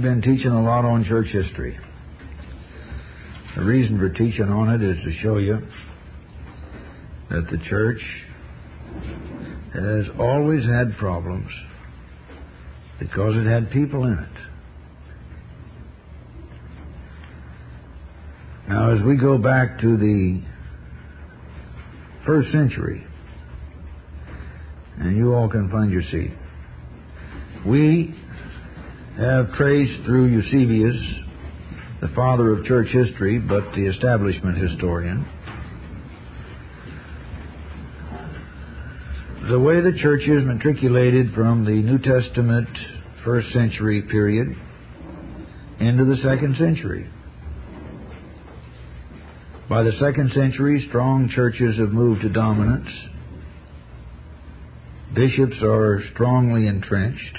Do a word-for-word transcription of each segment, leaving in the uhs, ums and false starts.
we've been teaching a lot on church history. The reason for teaching on it is to show you that the church has always had problems because it had people in it. Now, as we go back to the first century, and you all can find your seat, we have traced through Eusebius, the father of church history, but the establishment historian, the way the church is matriculated from the New Testament first century period into the second century. By the second century, strong churches have moved to dominance. Bishops are strongly entrenched.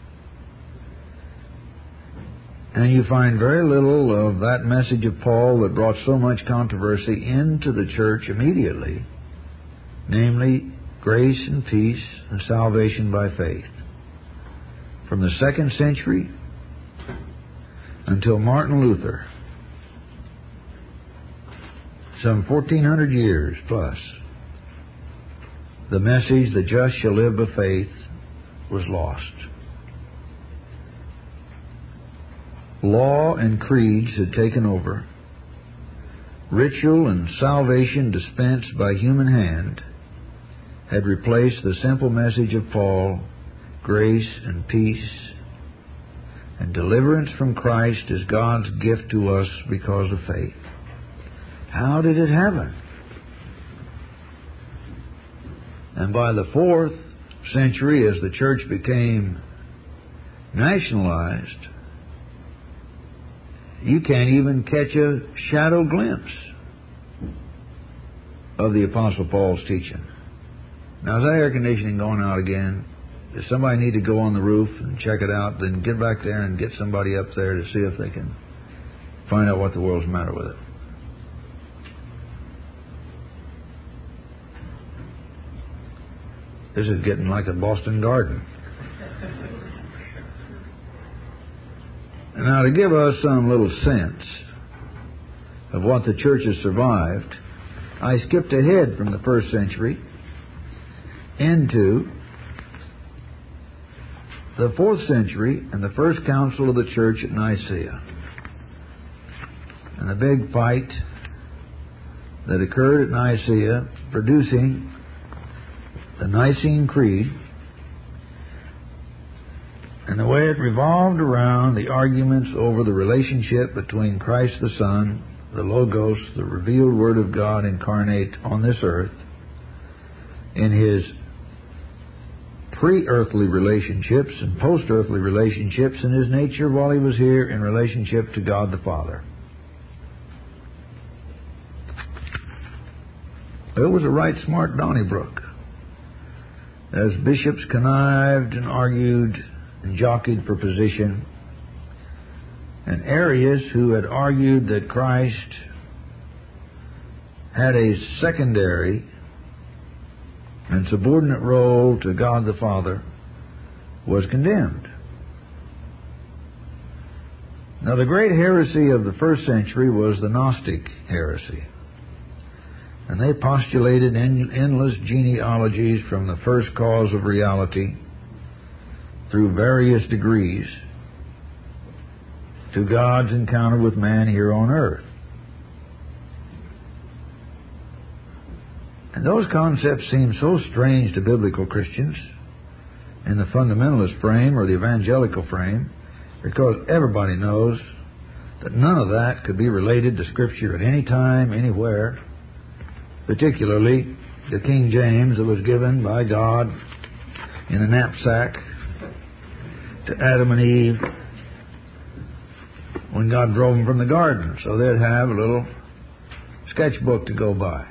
And you find very little of that message of Paul that brought so much controversy into the church immediately, namely grace and peace and salvation by faith. From the second century until Martin Luther, some fourteen hundred years plus, the message, the just shall live by faith, was lost. Law and creeds had taken over. Ritual and salvation dispensed by human hand had replaced the simple message of Paul, grace and peace and deliverance from Christ as God's gift to us because of faith. How did it happen? And by the fourth century, as the church became nationalized, you can't even catch a shadow glimpse of the Apostle Paul's teaching. Now, is that air conditioning going out again? Does somebody need to go on the roof and check it out? Then get back there and get somebody up there to see if they can find out what the world's the matter with it. This is getting like a Boston Garden. Now, to give us some little sense of what the church has survived, I skipped ahead from the first century into the fourth century and the first council of the church at Nicaea. And the big fight that occurred at Nicaea, producing the Nicene Creed, and the way it revolved around the arguments over the relationship between Christ the Son, the Logos, the revealed Word of God incarnate on this earth, in His pre-earthly relationships and post-earthly relationships, and His nature while He was here in relationship to God the Father. It was a right smart Donnybrook. As bishops connived and argued and jockeyed for position, and Arius, who had argued that Christ had a secondary and subordinate role to God the Father, was condemned. Now, the great heresy of the first century was the Gnostic heresy. And they postulated en- endless genealogies from the first cause of reality through various degrees to God's encounter with man here on earth. And those concepts seem so strange to biblical Christians in the fundamentalist frame or the evangelical frame, because everybody knows that none of that could be related to Scripture at any time, anywhere, particularly the King James that was given by God in a knapsack to Adam and Eve when God drove them from the garden, so they'd have a little sketchbook to go by.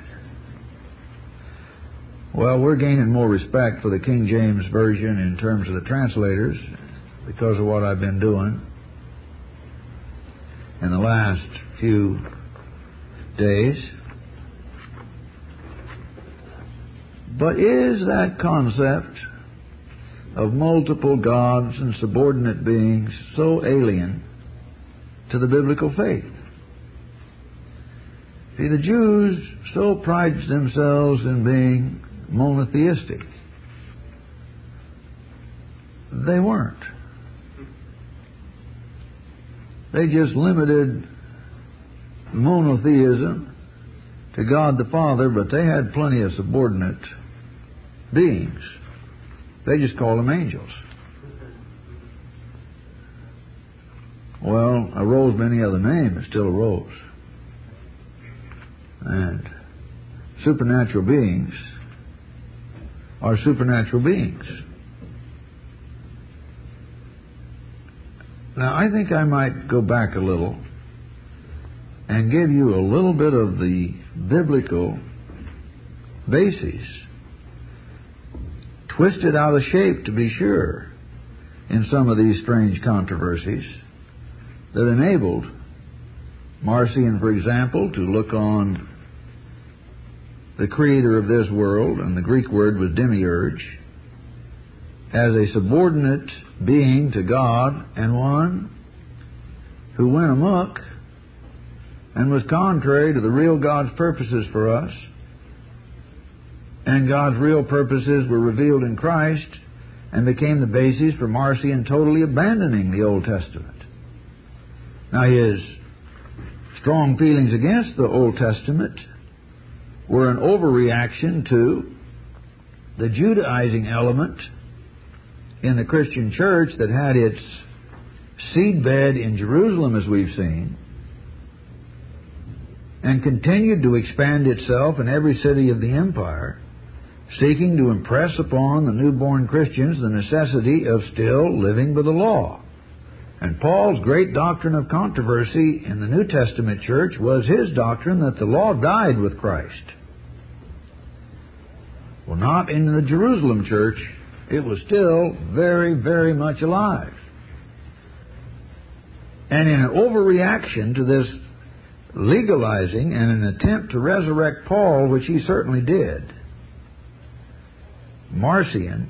Well, we're gaining more respect for the King James Version in terms of the translators because of what I've been doing in the last few days. But is that concept of multiple gods and subordinate beings so alien to the biblical faith. See, the Jews so prided themselves in being monotheistic. They weren't. They just limited monotheism to God the Father, but they had plenty of subordinate beings. They just called them angels. Well, a rose by any other name is still a rose. And supernatural beings are supernatural beings. Now, I think I might go back a little and give you a little bit of the biblical basis, twisted out of shape to be sure, in some of these strange controversies that enabled Marcion, for example, to look on the creator of this world, and the Greek word was demiurge, as a subordinate being to God, and one who went amok and was contrary to the real God's purposes for us, and God's real purposes were revealed in Christ and became the basis for Marcion totally abandoning the Old Testament. Now, his strong feelings against the Old Testament were an overreaction to the Judaizing element in the Christian church that had its seedbed in Jerusalem, as we've seen, and continued to expand itself in every city of the empire, seeking to impress upon the newborn Christians the necessity of still living by the law. And Paul's great doctrine of controversy in the New Testament church was his doctrine that the law died with Christ. Well, not in the Jerusalem church. It was still very, very much alive. And in an overreaction to this legalizing and an attempt to resurrect Paul, which he certainly did, Marcion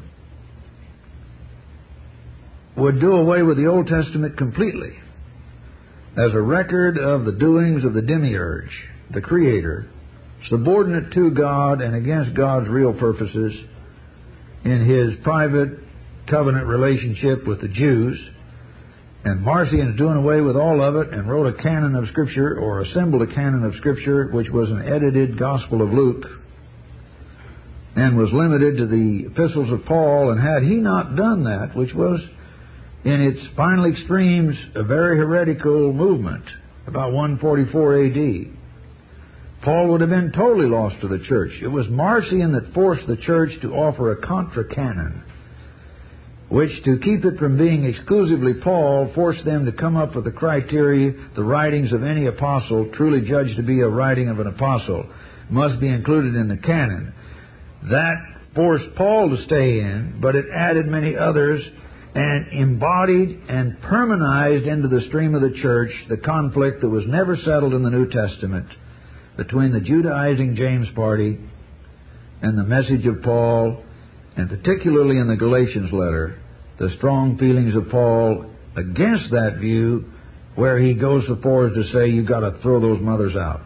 would do away with the Old Testament completely as a record of the doings of the demiurge, the Creator, subordinate to God and against God's real purposes in his private covenant relationship with the Jews. And Marcion's doing away with all of it and wrote a canon of Scripture, or assembled a canon of Scripture, which was an edited Gospel of Luke, and was limited to the epistles of Paul. And had he not done that, which was in its final extremes a very heretical movement, about one forty-four A D, Paul would have been totally lost to the church. It was Marcion that forced the church to offer a contra-canon, which, to keep it from being exclusively Paul, forced them to come up with the criteria: the writings of any apostle truly judged to be a writing of an apostle must be included in the canon. That forced Paul to stay in, but it added many others and embodied and permanized into the stream of the church the conflict that was never settled in the New Testament between the Judaizing James party and the message of Paul, and particularly in the Galatians letter, the strong feelings of Paul against that view, where he goes so far as to say you've got to throw those mothers out.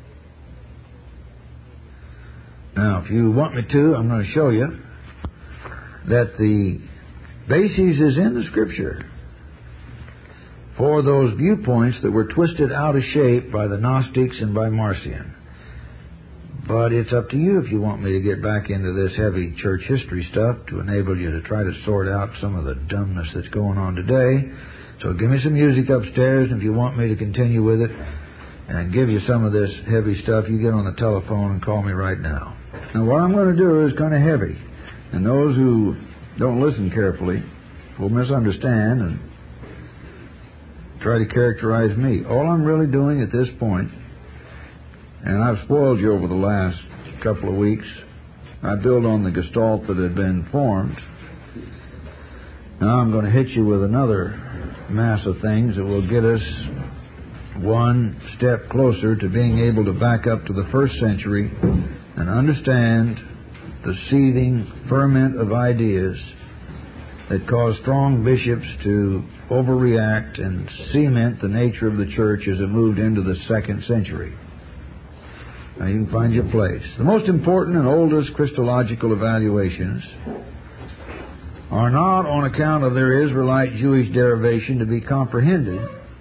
Now, if you want me to, I'm going to show you that the basis is in the Scripture for those viewpoints that were twisted out of shape by the Gnostics and by Marcion. But it's up to you if you want me to get back into this heavy church history stuff to enable you to try to sort out some of the dumbness that's going on today. So give me some music upstairs, and if you want me to continue with it and give you some of this heavy stuff, you get on the telephone and call me right now. Now, what I'm going to do is kind of heavy, and those who don't listen carefully will misunderstand and try to characterize me. All I'm really doing at this point, and I've spoiled you over the last couple of weeks, I build on the gestalt that had been formed. Now I'm going to hit you with another mass of things that will get us one step closer to being able to back up to the first century and understand the seething ferment of ideas that caused strong bishops to overreact and cement the nature of the church as it moved into the second century. Now you can find your place. The most important and oldest Christological evaluations are not on account of their Israelite Jewish derivation to be comprehended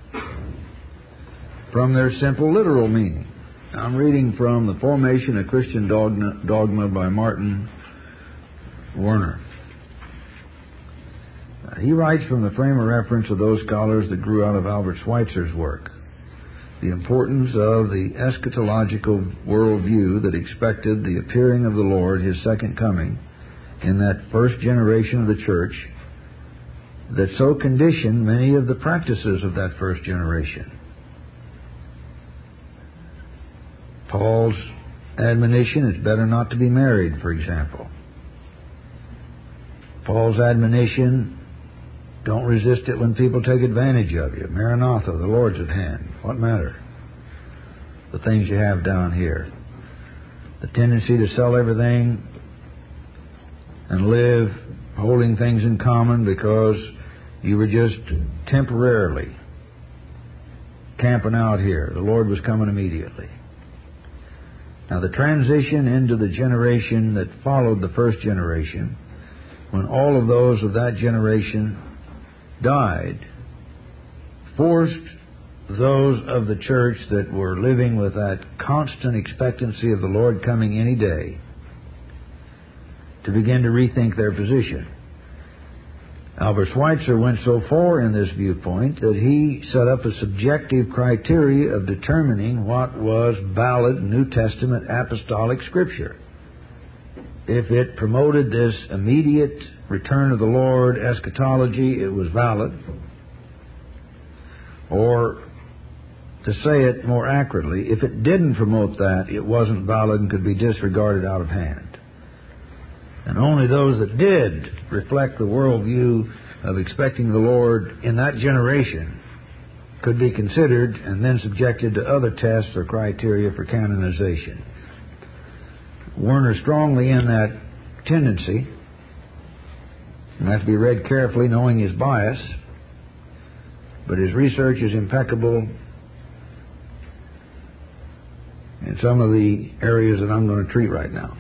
from their simple literal meaning. Now, I'm reading from The Formation of Christian Dogma, Dogma by Martin Werner. Uh, he writes from the frame of reference of those scholars that grew out of Albert Schweitzer's work. The importance of the eschatological worldview that expected the appearing of the Lord, His second coming, in that first generation of the church, that so conditioned many of the practices of that first generation. Paul's admonition, it's better not to be married, for example. Paul's admonition, don't resist it when people take advantage of you. Maranatha, the Lord's at hand. What matter? The things you have down here. The tendency to sell everything and live holding things in common because you were just temporarily camping out here. The Lord was coming immediately. Now, the transition into the generation that followed the first generation, when all of those of that generation died, forced those of the church that were living with that constant expectancy of the Lord coming any day to begin to rethink their position. Albert Schweitzer went so far in this viewpoint that he set up a subjective criteria of determining what was valid New Testament apostolic scripture. If it promoted this immediate return of the Lord eschatology, it was valid. Or, to say it more accurately, if it didn't promote that, it wasn't valid and could be disregarded out of hand. And only those that did reflect the worldview of expecting the Lord in that generation could be considered and then subjected to other tests or criteria for canonization. Werner strongly in that tendency, and has to be read carefully knowing his bias, but his research is impeccable in some of the areas that I'm going to treat right now.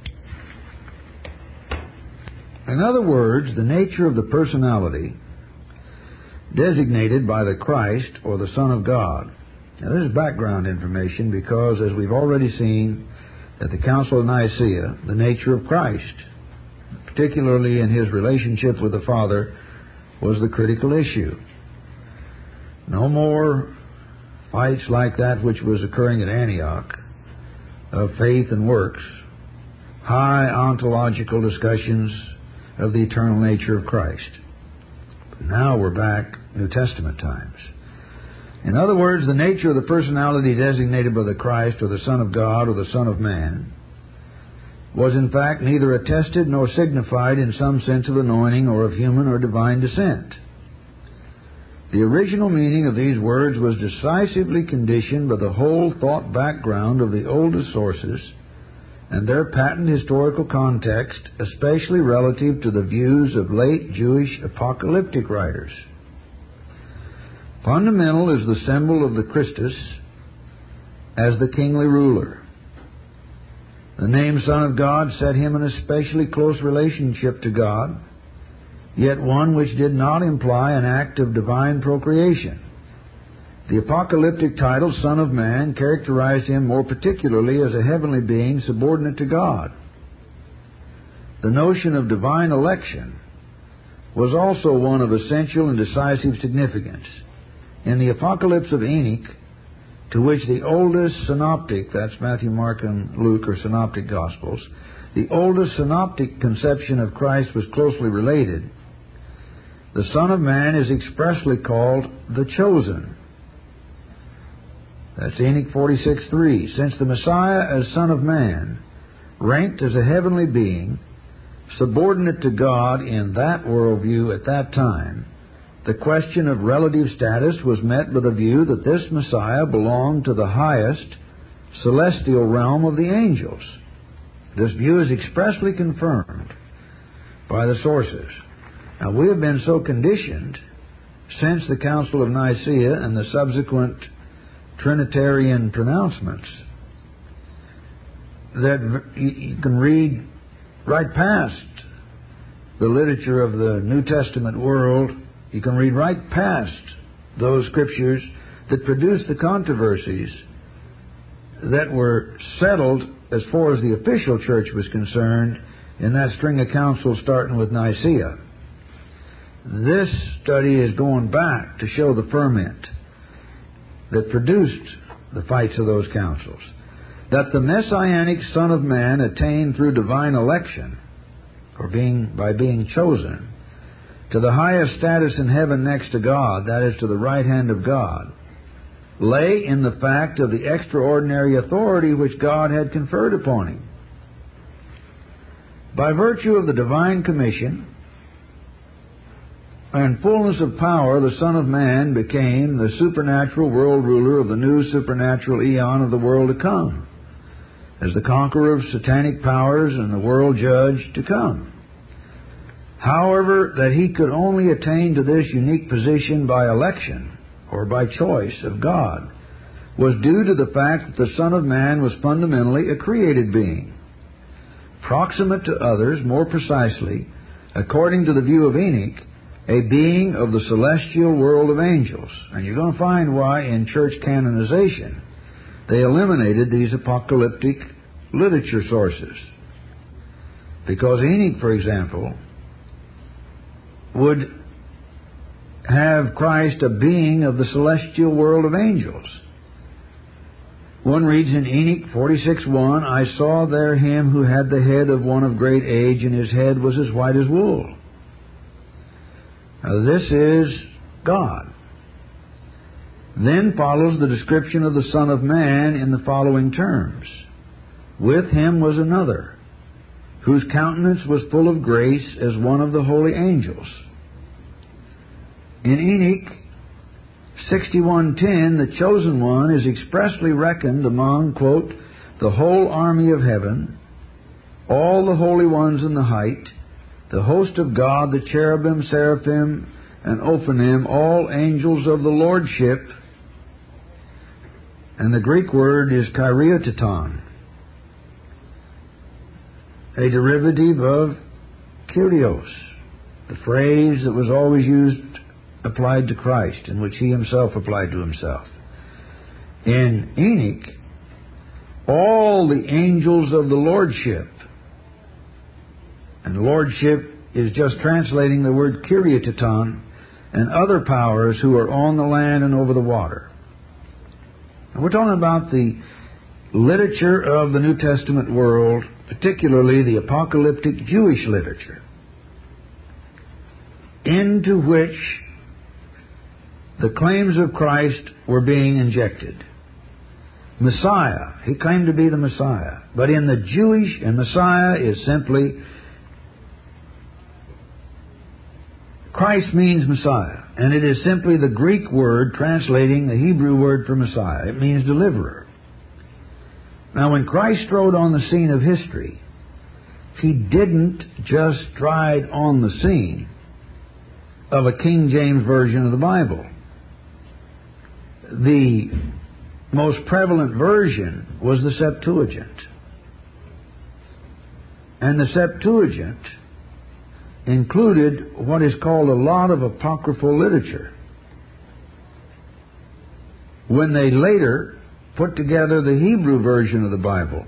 In other words, the nature of the personality designated by the Christ or the Son of God. Now, this is background information because, as we've already seen at the Council of Nicaea, the nature of Christ, particularly in His relationship with the Father, was the critical issue. No more fights like that which was occurring at Antioch of faith and works, high ontological discussions of the eternal nature of Christ. But now we're back New Testament times. In other words, the nature of the personality designated by the Christ or the Son of God or the Son of Man was in fact neither attested nor signified in some sense of anointing or of human or divine descent. The original meaning of these words was decisively conditioned by the whole thought background of the oldest sources and their patent historical context, especially relative to the views of late Jewish apocalyptic writers. Fundamental is the symbol of the Christus as the kingly ruler. The name Son of God set Him in a especially close relationship to God, yet one which did not imply an act of divine procreation. The apocalyptic title, Son of Man, characterized Him more particularly as a heavenly being subordinate to God. The notion of divine election was also one of essential and decisive significance. In the Apocalypse of Enoch, to which the oldest synoptic, that's Matthew, Mark, and Luke, or synoptic Gospels, the oldest synoptic conception of Christ was closely related, the Son of Man is expressly called the Chosen. That's Enoch forty-six three. Since the Messiah as Son of Man ranked as a heavenly being, subordinate to God in that worldview at that time, the question of relative status was met with a view that this Messiah belonged to the highest celestial realm of the angels. This view is expressly confirmed by the sources. Now, we have been so conditioned since the Council of Nicaea and the subsequent Trinitarian pronouncements that you can read right past the literature of the New Testament world. You can read right past those scriptures that produce the controversies that were settled as far as the official church was concerned in that string of councils starting with Nicaea. This study is going back to show the ferment that produced the fights of those councils. That the Messianic Son of Man attained through divine election, or being by being chosen, to the highest status in heaven next to God, that is, to the right hand of God, lay in the fact of the extraordinary authority which God had conferred upon him. By virtue of the divine commission and fullness of power, the Son of Man became the supernatural world ruler of the new supernatural eon of the world to come, as the conqueror of satanic powers and the world judge to come. However, that he could only attain to this unique position by election, or by choice of God, was due to the fact that the Son of Man was fundamentally a created being, proximate to others, more precisely, according to the view of Enoch, a being of the celestial world of angels. And you're going to find why in church canonization they eliminated these apocalyptic literature sources. Because Enoch, for example, would have Christ a being of the celestial world of angels. One reads in Enoch forty-six one, I saw there him who had the head of one of great age, and his head was as white as wool. Now, this is God. Then follows the description of the Son of Man in the following terms. With him was another, whose countenance was full of grace as one of the holy angels. In Enoch sixty-one ten, the chosen one is expressly reckoned among, quote, the whole army of heaven, all the holy ones in the height, the host of God, the cherubim, seraphim, and Ophanim, all angels of the Lordship. And the Greek word is Kyriateton, a derivative of Kyrios, the phrase that was always used, applied to Christ, in which he himself applied to himself. In Enoch, all the angels of the Lordship, and Lordship is just translating the word Kyriateton, and other powers who are on the land and over the water. And we're talking about the literature of the New Testament world, particularly the apocalyptic Jewish literature, into which the claims of Christ were being injected. Messiah, he claimed to be the Messiah. But in the Jewish, and Messiah is simply, Christ means Messiah, and it is simply the Greek word translating the Hebrew word for Messiah. It means deliverer. Now, when Christ strode on the scene of history, he didn't just stride on the scene of a King James version of the Bible. The most prevalent version was the Septuagint. And the Septuagint included what is called a lot of apocryphal literature. When they later put together the Hebrew version of the Bible,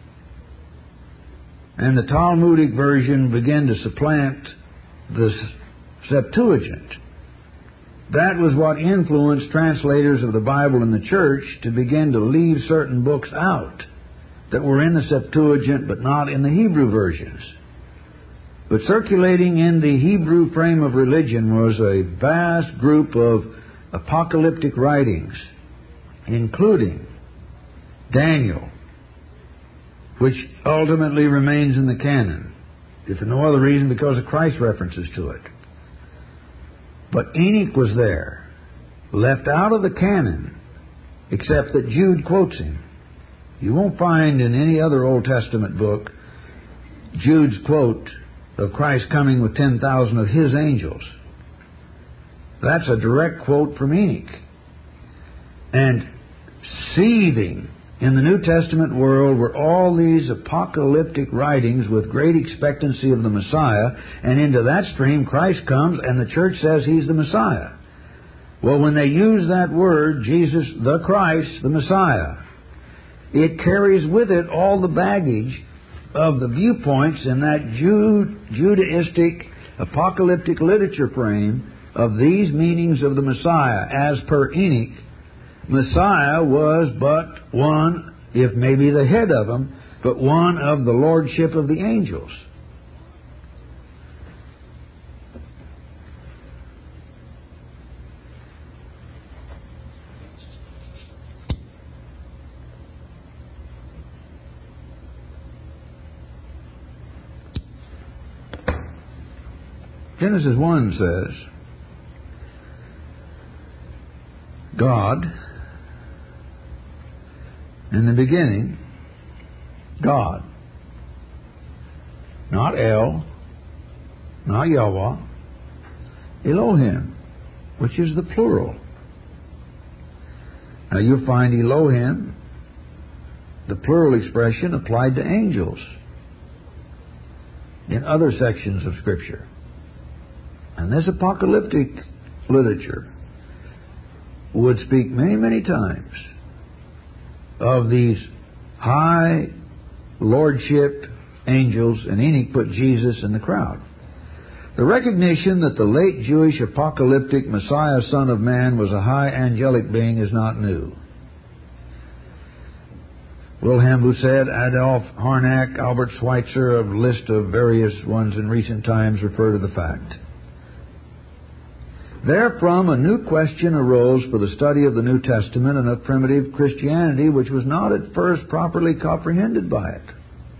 and the Talmudic version began to supplant the Septuagint, that was what influenced translators of the Bible in the church to begin to leave certain books out that were in the Septuagint but not in the Hebrew versions. But circulating in the Hebrew frame of religion was a vast group of apocalyptic writings, including Daniel, which ultimately remains in the canon, if for no other reason because of Christ's references to it. But Enoch was there, left out of the canon, except that Jude quotes him. You won't find in any other Old Testament book Jude's quote of Christ coming with ten thousand of His angels. That's a direct quote from Enoch. And seething in the New Testament world were all these apocalyptic writings with great expectancy of the Messiah, and into that stream Christ comes and the church says He's the Messiah. Well, when they use that word, Jesus, the Christ, the Messiah, it carries with it all the baggage of the viewpoints in that Jude, Judaistic apocalyptic literature frame of these meanings of the Messiah. As per Enoch, Messiah was but one, if maybe the head of them, but one of the lordship of the angels. Genesis one says, God, in the beginning, God, not El, not Yahweh, Elohim, which is the plural. Now you'll find Elohim, the plural expression, applied to angels in other sections of Scripture. And this apocalyptic literature would speak many, many times of these high lordship angels, and Enoch put Jesus in the crowd. The recognition that the late Jewish apocalyptic Messiah, Son of Man, was a high angelic being is not new. Wilhelm Bousset, Adolf Harnack, Albert Schweitzer, a list of various ones in recent times refer to the fact. Therefrom, a new question arose for the study of the New Testament and of primitive Christianity, which was not at first properly comprehended by it.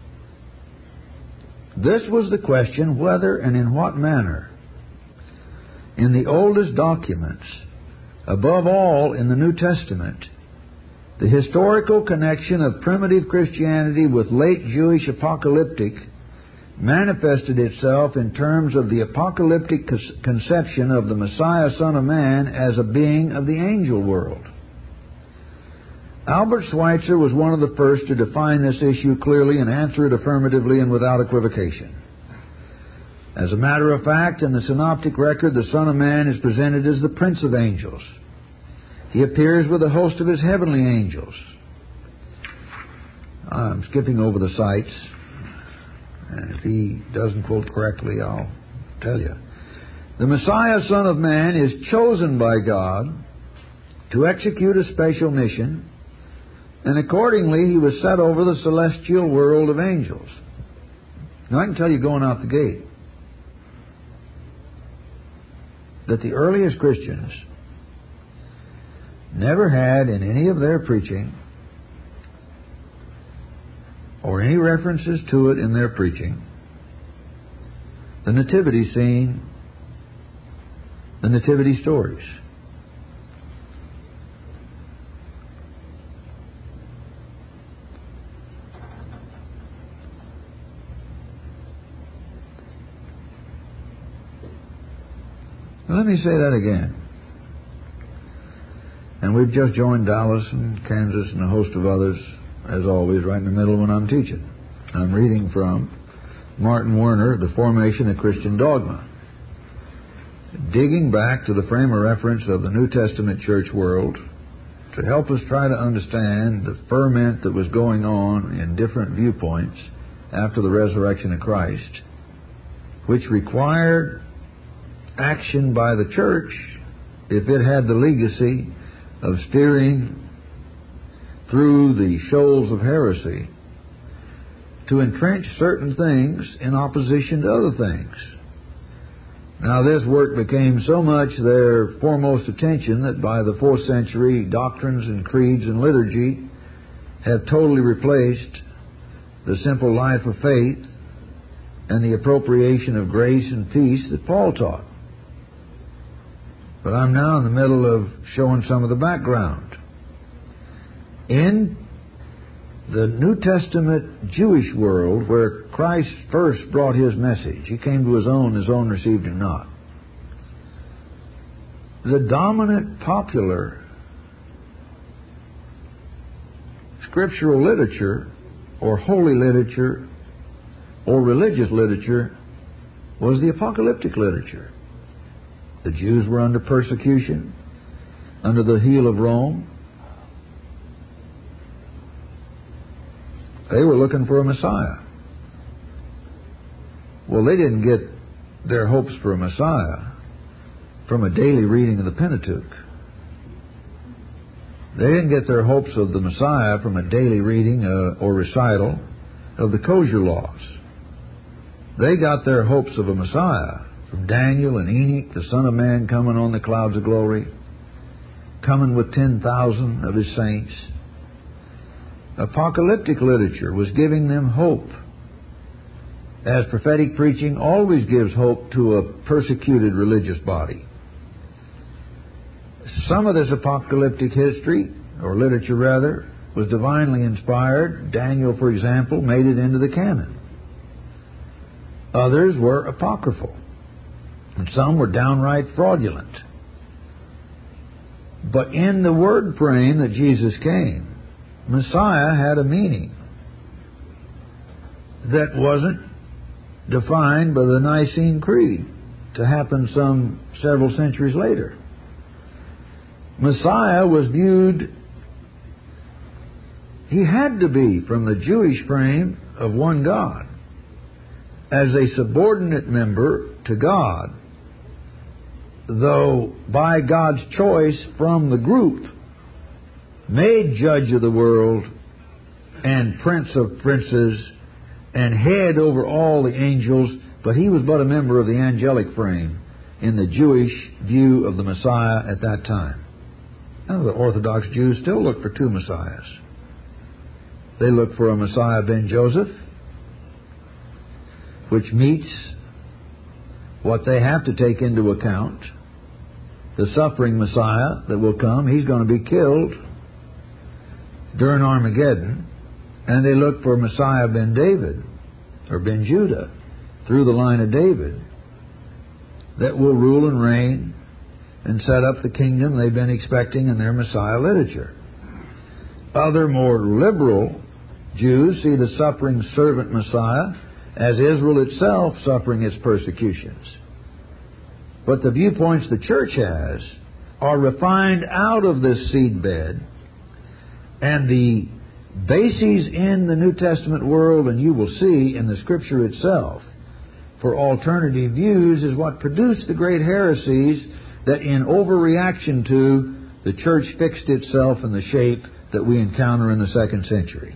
This was the question whether and in what manner, in the oldest documents, above all in the New Testament, the historical connection of primitive Christianity with late Jewish apocalyptic manifested itself in terms of the apocalyptic conception of the Messiah, Son of Man, as a being of the angel world. Albert Schweitzer was one of the first to define this issue clearly and answer it affirmatively and without equivocation. As a matter of fact, in the synoptic record, the Son of Man is presented as the Prince of Angels. He appears with a host of His heavenly angels. I'm skipping over the sites. And if he doesn't quote correctly, I'll tell you. The Messiah, Son of Man, is chosen by God to execute a special mission, and accordingly he was set over the celestial world of angels. Now I can tell you going out the gate that the earliest Christians never had in any of their preaching or any references to it in their preaching the nativity scene, the nativity stories. Now, let me say that again. And we've just joined Dallas and Kansas and a host of others, as always, right in the middle when I'm teaching. I'm reading from Martin Werner, The Formation of Christian Dogma. Digging back to the frame of reference of the New Testament church world to help us try to understand the ferment that was going on in different viewpoints after the resurrection of Christ, which required action by the church if it had the legacy of steering through the shoals of heresy to entrench certain things in opposition to other things. Now this work became so much their foremost attention that by the fourth century doctrines and creeds and liturgy have totally replaced the simple life of faith and the appropriation of grace and peace that Paul taught. But I'm now in the middle of showing some of the background. In the New Testament Jewish world, where Christ first brought His message, He came to His own, His own received Him not. The dominant popular scriptural literature, or holy literature, or religious literature, was the apocalyptic literature. The Jews were under persecution, under the heel of Rome. They were looking for a Messiah. Well, they didn't get their hopes for a Messiah from a daily reading of the Pentateuch. They didn't get their hopes of the Messiah from a daily reading uh, or recital of the kosher laws. They got their hopes of a Messiah from Daniel and Enoch, the Son of Man coming on the clouds of glory, coming with ten thousand of His saints. Apocalyptic literature was giving them hope, as prophetic preaching always gives hope to a persecuted religious body. Some of this apocalyptic history, or literature rather, was divinely inspired. Daniel, for example, made it into the canon. Others were apocryphal, and some were downright fraudulent. But in the word frame that Jesus came, Messiah had a meaning that wasn't defined by the Nicene Creed to happen some several centuries later. Messiah was viewed, he had to be, from the Jewish frame of one God, as a subordinate member to God, though by God's choice from the group, made judge of the world and prince of princes and head over all the angels, but he was but a member of the angelic frame in the Jewish view of the Messiah at that time. Now, the Orthodox Jews still look for two Messiahs. They look for a Messiah ben Joseph, which meets what they have to take into account, the suffering Messiah that will come. He's going to be killed during Armageddon, and they look for Messiah ben David, or ben Judah, through the line of David, that will rule and reign and set up the kingdom they've been expecting in their Messiah literature. Other more liberal Jews see the suffering servant Messiah as Israel itself suffering its persecutions. But the viewpoints the church has are refined out of this seedbed, and the bases in the New Testament world, and you will see in the Scripture itself, for alternative views is what produced the great heresies that in overreaction to, the church fixed itself in the shape that we encounter in the second century.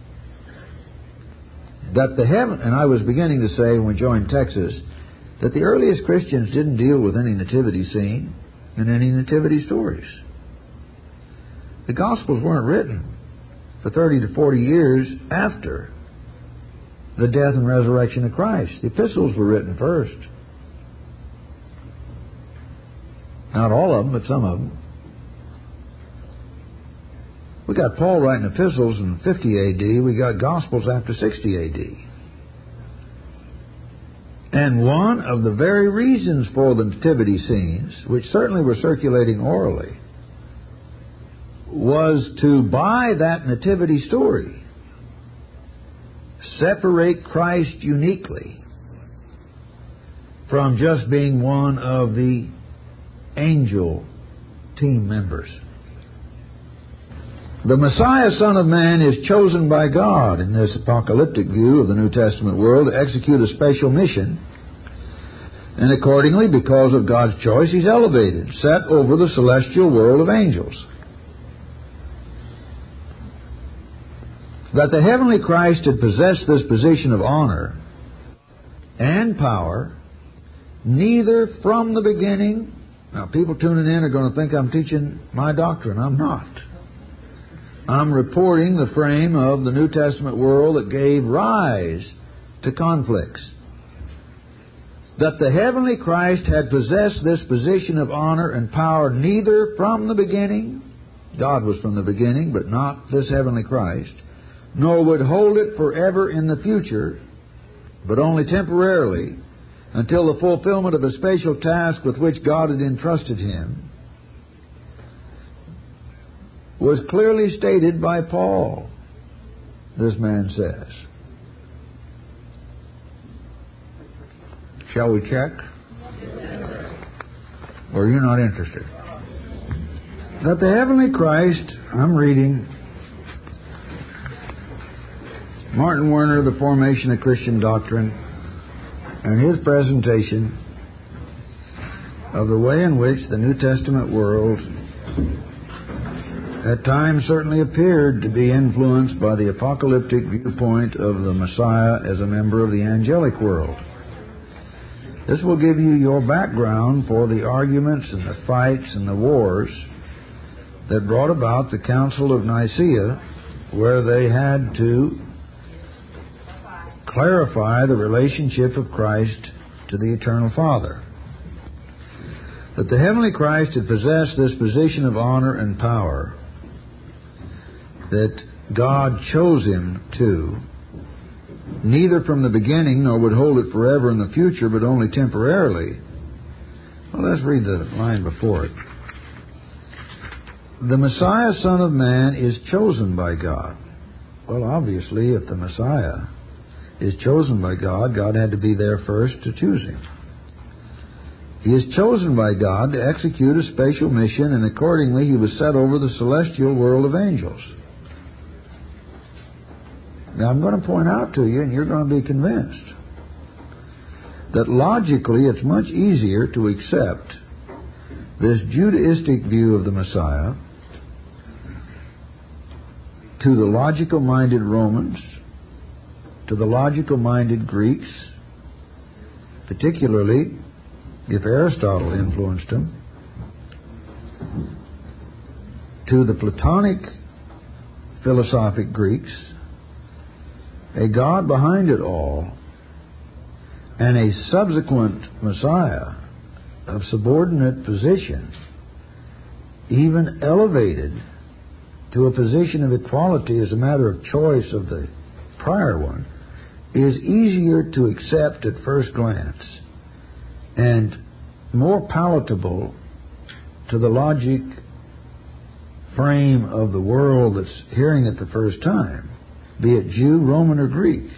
That the heaven, and I was beginning to say when we joined Texas, that the earliest Christians didn't deal with any nativity scene and any nativity stories. The Gospels weren't written for thirty to forty years after the death and resurrection of Christ. The epistles were written first. Not all of them, but some of them. We got Paul writing epistles in fifty A D. We got Gospels after sixty A D. And one of the very reasons for the nativity scenes, which certainly were circulating orally, was to, by that nativity story, separate Christ uniquely from just being one of the angel team members. The Messiah, Son of Man, is chosen by God in this apocalyptic view of the New Testament world to execute a special mission. And accordingly, because of God's choice, He's elevated, set over the celestial world of angels. That the heavenly Christ had possessed this position of honor and power, neither from the beginning. Now, people tuning in are going to think I'm teaching my doctrine. I'm not. I'm reporting the frame of the New Testament world that gave rise to conflicts. That the heavenly Christ had possessed this position of honor and power neither from the beginning, God was from the beginning, but not this heavenly Christ, nor would hold it forever in the future, but only temporarily, until the fulfillment of a special task with which God had entrusted him, was clearly stated by Paul, this man says. Shall we check? Or are you not interested? That the heavenly Christ, I'm reading Martin Werner, The Formation of Christian Doctrine, and his presentation of the way in which the New Testament world at times certainly appeared to be influenced by the apocalyptic viewpoint of the Messiah as a member of the angelic world. This will give you your background for the arguments and the fights and the wars that brought about the Council of Nicaea, where they had to clarify the relationship of Christ to the Eternal Father. That the heavenly Christ had possessed this position of honor and power, that God chose him to, neither from the beginning nor would hold it forever in the future, but only temporarily. Well, let's read the line before it. The Messiah, Son of Man, is chosen by God. Well, obviously, if the Messiah is chosen by God, God had to be there first to choose him. He is chosen by God to execute a special mission, and accordingly he was set over the celestial world of angels. Now, I'm going to point out to you, and you're going to be convinced, that logically it's much easier to accept this Judaistic view of the Messiah to the logical-minded Romans, to the logical-minded Greeks, particularly if Aristotle influenced them, to the Platonic philosophic Greeks, a God behind it all, and a subsequent Messiah of subordinate position, even elevated to a position of equality as a matter of choice of the prior one, is easier to accept at first glance and more palatable to the logic frame of the world that's hearing it the first time, be it Jew, Roman, or Greek,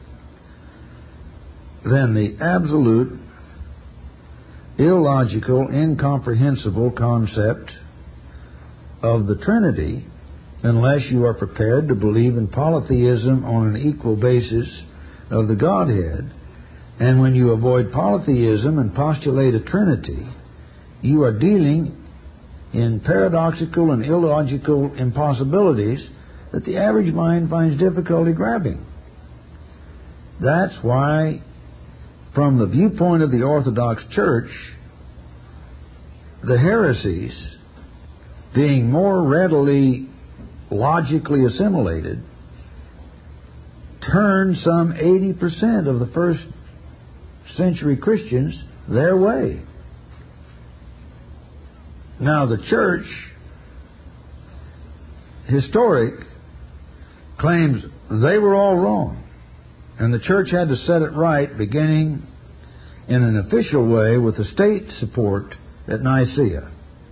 than the absolute, illogical, incomprehensible concept of the Trinity, unless you are prepared to believe in polytheism on an equal basis of the Godhead. And when you avoid polytheism and postulate a Trinity, you are dealing in paradoxical and illogical impossibilities that the average mind finds difficulty grabbing. That's why, from the viewpoint of the Orthodox Church, the heresies, being more readily logically assimilated, turned some eighty percent of the first century Christians their way. Now, the church, historic, claims they were all wrong, and the church had to set it right, beginning in an official way with the state support at Nicaea.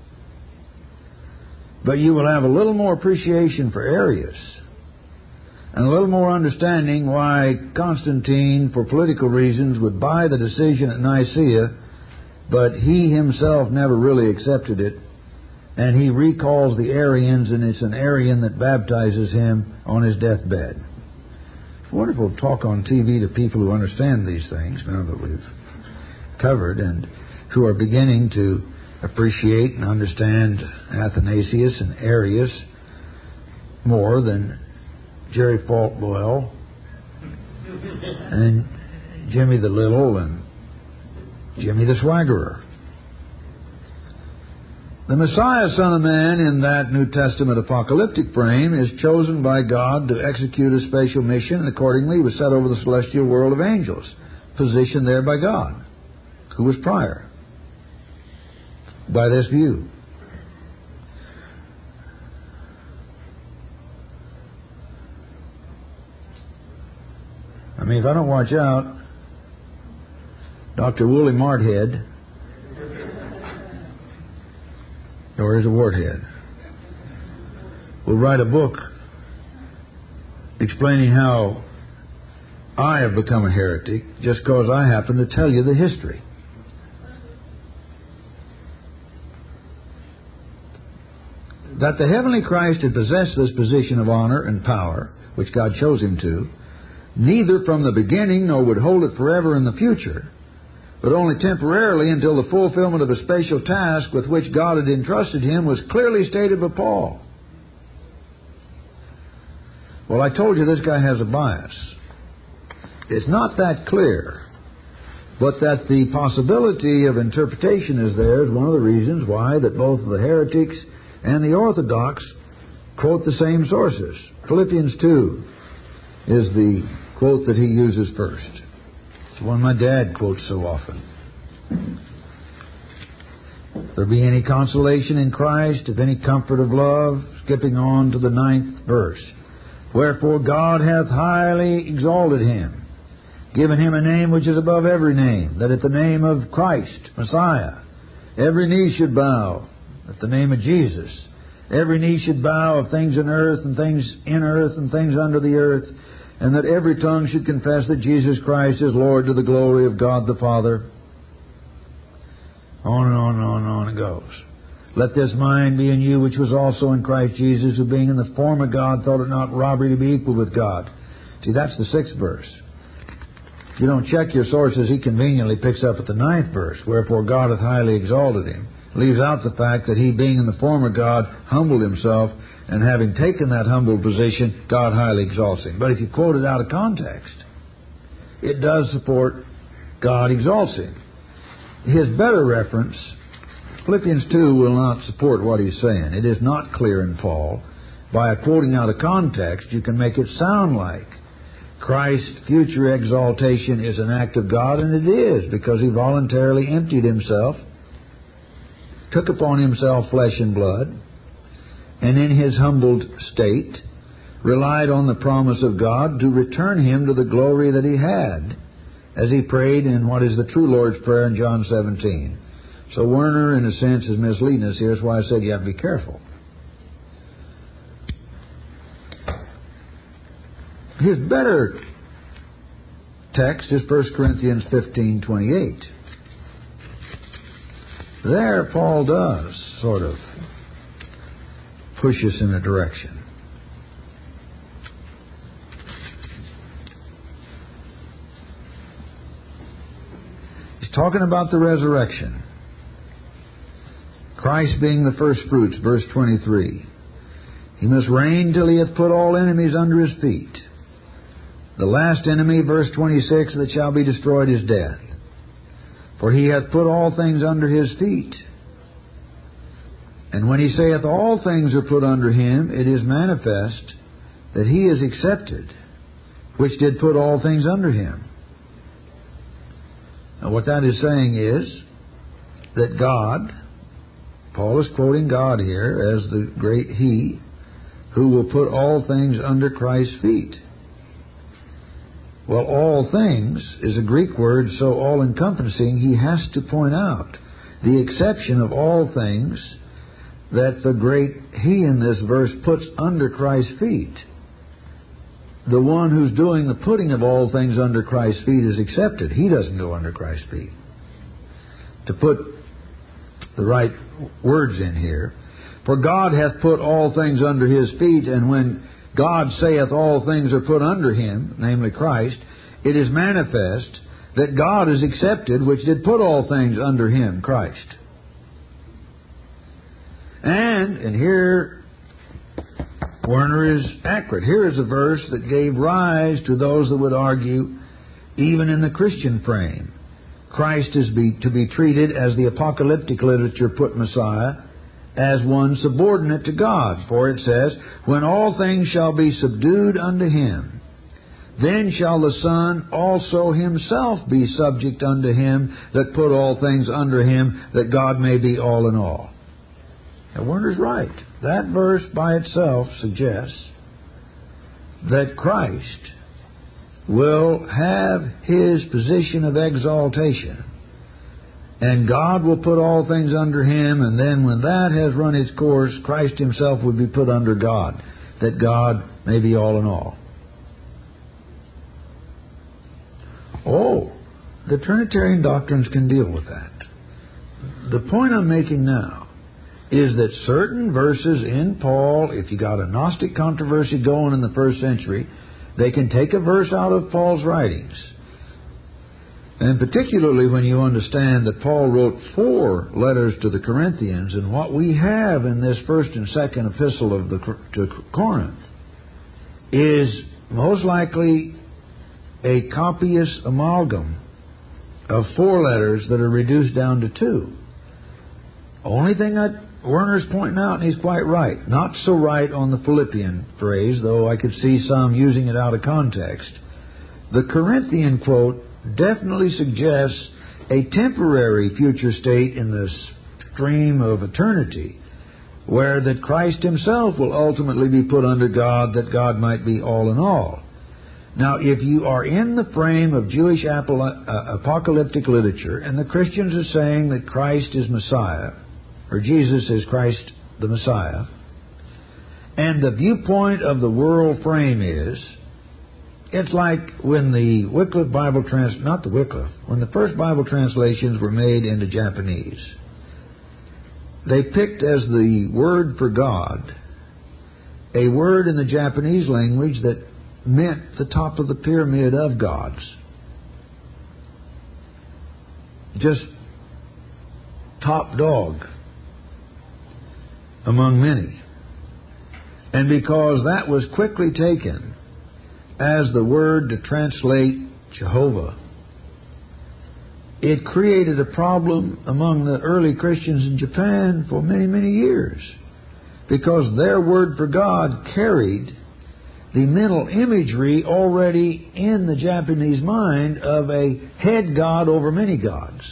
But you will have a little more appreciation for Arius, and a little more understanding why Constantine, for political reasons, would buy the decision at Nicaea, but he himself never really accepted it, and he recalls the Arians, and it's an Arian that baptizes him on his deathbed. It's wonderful to talk on T V to people who understand these things, now that we've covered, and who are beginning to appreciate and understand Athanasius and Arius more than Jerry Falkboyle and Jimmy the Little and Jimmy the Swaggerer. The Messiah, Son of Man, in that New Testament apocalyptic frame, is chosen by God to execute a special mission, and accordingly was set over the celestial world of angels, positioned there by God, who was prior, by this view. I mean, if I don't watch out, Doctor Woolley Marthead, or is a Warthead, will write a book explaining how I have become a heretic just because I happen to tell you the history. That the heavenly Christ had possessed this position of honor and power, which God chose him to, neither from the beginning nor would hold it forever in the future, but only temporarily until the fulfillment of a special task with which God had entrusted him was clearly stated by Paul. Well, I told you this guy has a bias. It's not that clear, but that the possibility of interpretation is there is one of the reasons why that both the heretics and the Orthodox quote the same sources. Philippians two is the quote that he uses first. It's the one my dad quotes so often. If there be any consolation in Christ, if any comfort of love, skipping on to the ninth verse. Wherefore God hath highly exalted him, given him a name which is above every name, that at the name of Christ, Messiah, every knee should bow, at the name of Jesus, every knee should bow of things in earth and things in earth and things under the earth, and that every tongue should confess that Jesus Christ is Lord to the glory of God the Father. On and on and on and on it goes. Let this mind be in you, which was also in Christ Jesus, who being in the form of God, thought it not robbery to be equal with God. See, that's the sixth verse. If you don't check your sources, he conveniently picks up at the ninth verse. Wherefore God hath highly exalted him. Leaves out the fact that he, being in the form of God, humbled himself, and having taken that humble position, God highly exalts him. But if you quote it out of context, it does support God exalts him. His better reference, Philippians two, will not support what he's saying. It is not clear in Paul. By quoting out of context, you can make it sound like Christ's future exaltation is an act of God, and it is, because he voluntarily emptied himself, took upon himself flesh and blood, and in his humbled state relied on the promise of God to return him to the glory that he had, as he prayed in what is the true Lord's Prayer in John seventeen. So Werner, in a sense, is misleading us here. That's why I said you have to be careful. His better text is First Corinthians fifteen twenty-eight. There, Paul does sort of push us in a direction. He's talking about the resurrection. Christ being the first fruits, verse twenty-three. He must reign till he hath put all enemies under his feet. The last enemy, verse twenty-six, that shall be destroyed is death. For he hath put all things under his feet. And when he saith all things are put under him, it is manifest that he is accepted, which did put all things under him. Now what that is saying is that God, Paul is quoting God here as the great He, who will put all things under Christ's feet. Well, all things is a Greek word so all-encompassing, he has to point out the exception of all things that the great He in this verse puts under Christ's feet. The one who's doing the putting of all things under Christ's feet is accepted. He doesn't go under Christ's feet. To put the right words in here, for God hath put all things under his feet, and when God saith all things are put under him, namely Christ, it is manifest that God is accepted, which did put all things under him, Christ. And, and here, Werner is accurate. Here is a verse that gave rise to those that would argue, even in the Christian frame, Christ is be, to be treated, as the apocalyptic literature put Messiah, as one subordinate to God. For it says, when all things shall be subdued unto him, then shall the Son also himself be subject unto him that put all things under him, that God may be all in all. Now Werner's right. That verse by itself suggests that Christ will have his position of exaltation. And God will put all things under him, and then when that has run its course, Christ himself would be put under God, that God may be all in all. Oh, the Trinitarian doctrines can deal with that. The point I'm making now is that certain verses in Paul, if you got a Gnostic controversy going in the first century, they can take a verse out of Paul's writings. And particularly when you understand that Paul wrote four letters to the Corinthians, and what we have in this first and second epistle of the to Corinth is most likely a copious amalgam of four letters that are reduced down to two. Only thing that Werner's pointing out, and he's quite right, not so right on the Philippian phrase, though I could see some using it out of context. The Corinthian quote definitely suggests a temporary future state in the stream of eternity, where that Christ himself will ultimately be put under God, that God might be all in all. Now, if you are in the frame of Jewish apocalyptic literature, and the Christians are saying that Christ is Messiah, or Jesus is Christ the Messiah, and the viewpoint of the world frame is, it's like when the Wycliffe Bible trans not the Wycliffe, when the first Bible translations were made into Japanese, they picked as the word for God a word in the Japanese language that meant the top of the pyramid of gods. Just top dog among many. And because that was quickly taken as the word to translate Jehovah, it created a problem among the early Christians in Japan for many, many years, because their word for God carried the mental imagery already in the Japanese mind of a head god over many gods.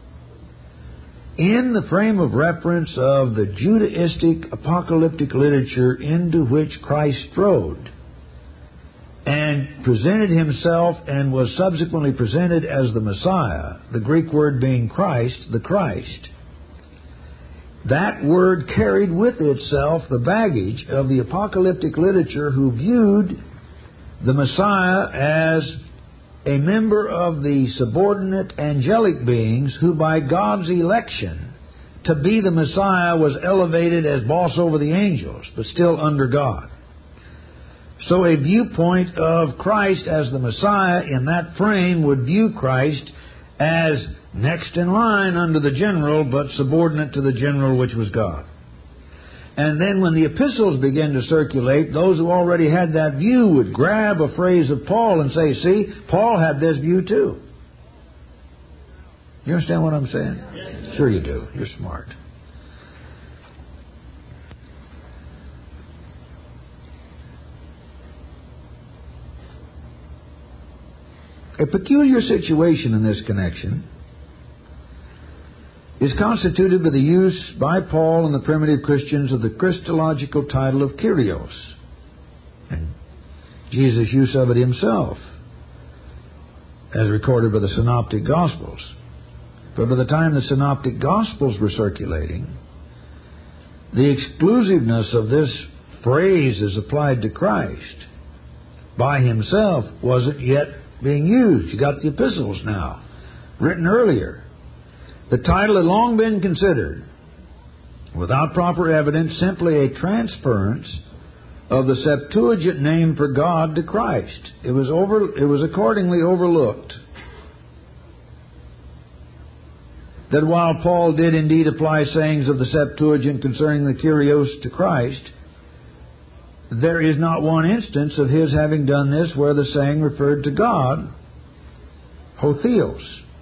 In the frame of reference of the Judaistic apocalyptic literature into which Christ strode and presented himself and was subsequently presented as the Messiah, the Greek word being Christ, the Christ, that word carried with itself the baggage of the apocalyptic literature who viewed the Messiah as a member of the subordinate angelic beings who by God's election to be the Messiah was elevated as boss over the angels, but still under God. So a viewpoint of Christ as the Messiah in that frame would view Christ as next in line under the general, but subordinate to the general, which was God. And then when the epistles began to circulate, those who already had that view would grab a phrase of Paul and say, see, Paul had this view too. You understand what I'm saying? Yes. Sure you do. You're smart. A peculiar situation in this connection is constituted by the use by Paul and the primitive Christians of the Christological title of Kyrios, and Jesus' use of it himself, as recorded by the Synoptic Gospels. But by the time the Synoptic Gospels were circulating, the exclusiveness of this phrase as applied to Christ by himself wasn't yet being used. You got the epistles now, written earlier. The title had long been considered, without proper evidence, simply a transference of the Septuagint name for God to Christ. It was over. It was accordingly overlooked that while Paul did indeed apply sayings of the Septuagint concerning the Kyrios to Christ, there is not one instance of his having done this where the saying referred to God, Hotheos.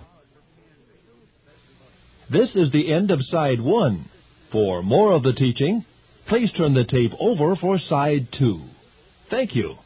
This is the end of Side one. For more of the teaching, please turn the tape over for Side two. Thank you.